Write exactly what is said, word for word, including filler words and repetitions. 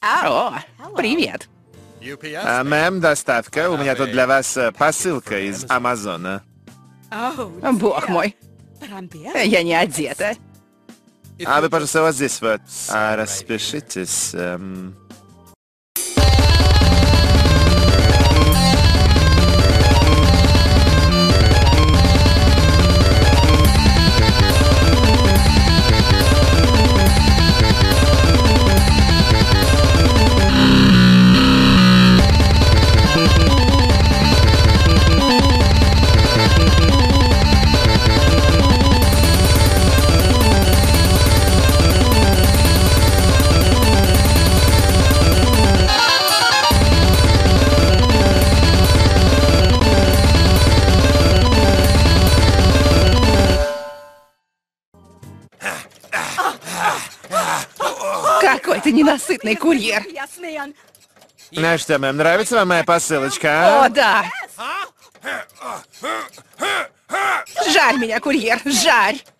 О, привет. А, мэм, доставка. У меня тут для вас э, посылка из Амазона. Бог мой. Я не одета. А вы, пожалуйста, вот здесь вот. А, распишитесь. эм. Какой ты ненасытный курьер. Ну что, мэм, нравится вам моя посылочка, а? О, да. Жарь меня, курьер, жарь.